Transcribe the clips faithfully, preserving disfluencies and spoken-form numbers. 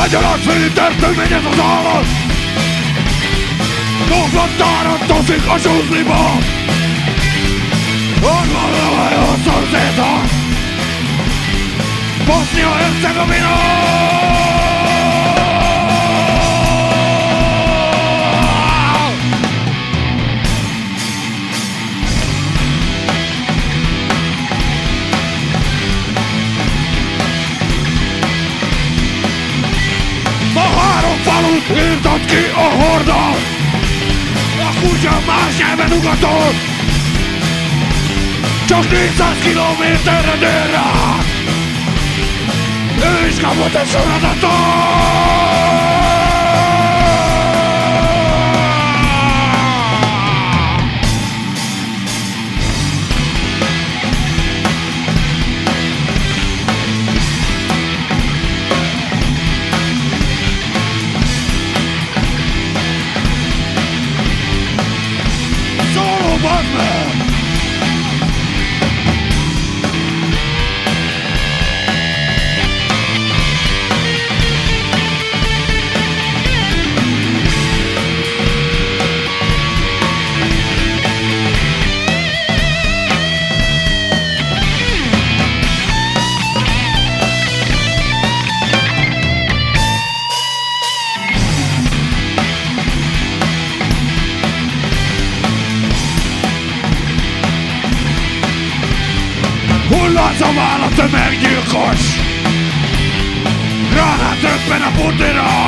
Legyen az félített, töményez az állat. Doblattára toszik a zsuzliba. Gondolom, a szorszéta. Bosznia-Hercegovina. A három falut írtott ki a horda. A kutya más nyelven ugatott. Csak négyszáz kilométerre délre. Ő is kapott egy sorozatot. Szóló, bazd meg! Hullazomál a tömeggyilkos. Ránát röppen a Putinra.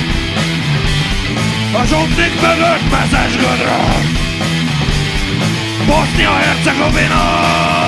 A zsombnik mögött meszes gödrön. Bosznia-Hercegovina.